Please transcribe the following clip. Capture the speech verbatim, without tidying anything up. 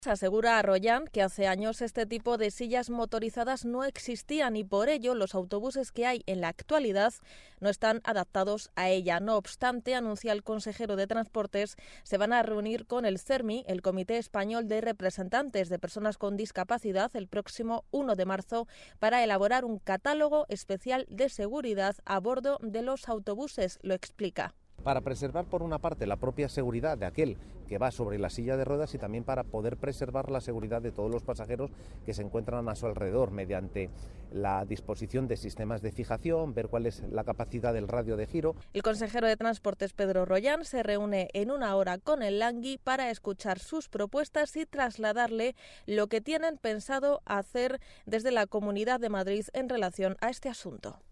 Asegura a Royan que hace años este tipo de sillas motorizadas no existían y por ello los autobuses que hay en la actualidad no están adaptados a ella. No obstante, anuncia el consejero de Transportes, se van a reunir con el CERMI, el Comité Español de Representantes de Personas con Discapacidad, el próximo uno de marzo para elaborar un catálogo especial de seguridad a bordo de los autobuses, lo explica. Para preservar, por una parte, la propia seguridad de aquel que va sobre la silla de ruedas y también para poder preservar la seguridad de todos los pasajeros que se encuentran a su alrededor mediante la disposición de sistemas de fijación, ver cuál es la capacidad del radio de giro. El consejero de Transportes, Pedro Royan, se reúne en una hora con el Langui para escuchar sus propuestas y trasladarle lo que tienen pensado hacer desde la Comunidad de Madrid en relación a este asunto.